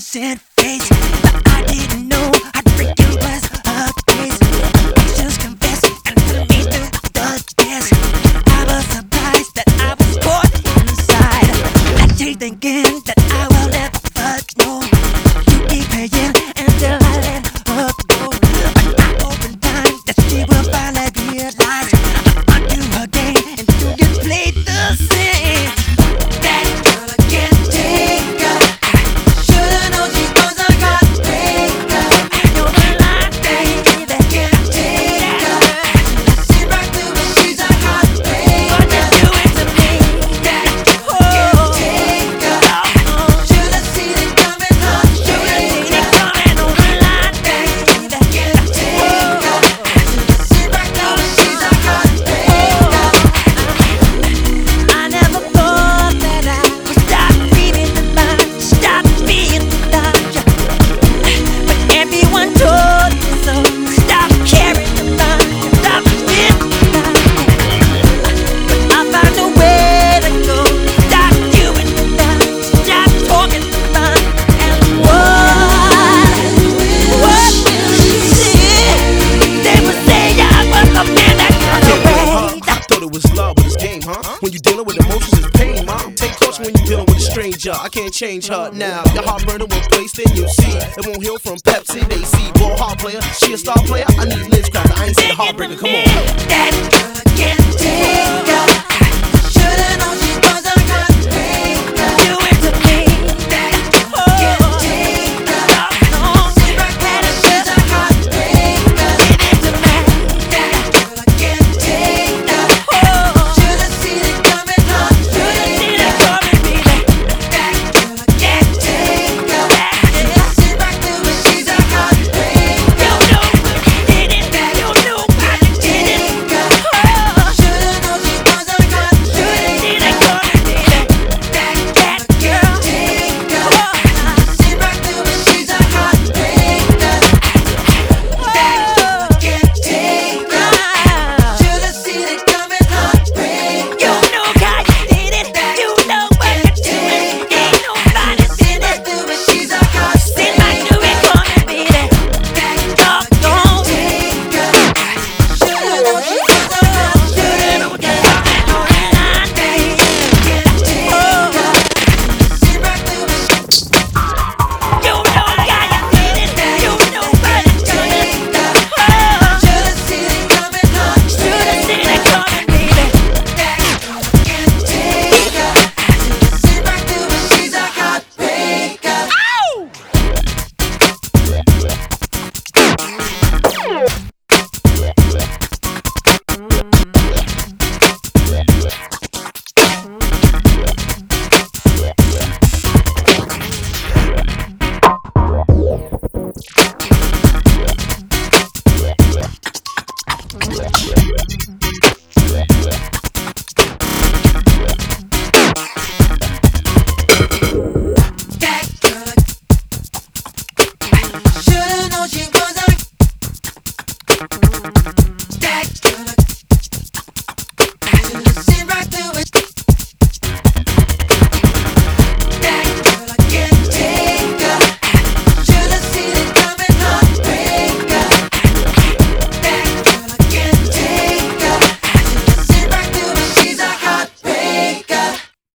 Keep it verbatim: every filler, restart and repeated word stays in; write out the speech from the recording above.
innocent face, but I didn't know how freaking was her case. Actions confess and put me through the test. I was surprised that I was caught inside. I keep thinking that I will never know. You keep paying until I let her go. When I open time, that she will finally realize I'm onto her game and you just play the same. That girl can't take her. Should've known she was a heartbreaker. I know the line, baby, that can't take her. Sit right through it, she's a heartbreaker. What you doing to me? That can't take her. Should've seen it coming, huh? Should've seen it coming on the line, baby, that can't take her. Sit right through it, she's a heartbreaker. I never thought that I would stop reading the mind, stop being the doctor. But everyone told me so. Stop caring about you, stop being the doctor. But I found a way to go. Stop doing the doctor, stop talking about it. And what, what you see? They would say I was a man that got away. I thought it was love, but it's game, huh? When you dealing with emotions, it's pain, mom. Take caution when you dealing with a stranger. I can't change her now. Your heart burning when placed in you see. It won't heal from Pepsi. They see ball hard player. She a star player. I need Liz Cracker. I ain't seen a heartbreaker. Come on. That girl can't take her. Should've known she was a heartbreaker. Do it to me. That girl can't take her. Sit right there, she's a heartbreaker. Give it to me. That girl can't take her. Should've seen it coming, huh? Should've seen it coming, baby. That girl can't take her. Sit right through it, she's a heartbreaker. You know I did it. You know I did it. Should've known she was a heartbreaker. Should've seen it coming, baby. That that girl take her. Sit right through it, she's a heartbreaker. That girl can't take her. Should've seen it coming, heartbreaker. You know how you did it. You know what you did. Ain't nobody seen it. She's a heartbreaker. Sit right through it, coming, baby. That girl don't take her. Should've known she was a heartbreaker. Should've known that coming on the line, baby. Can't take her. Sit right through it. You know how you did it. You know what you did. Should've seen it coming, huh? Should've seen it coming, baby. That girl can't take her. Sit right through it, she's a heartbreaker. That girl. Should've known she was a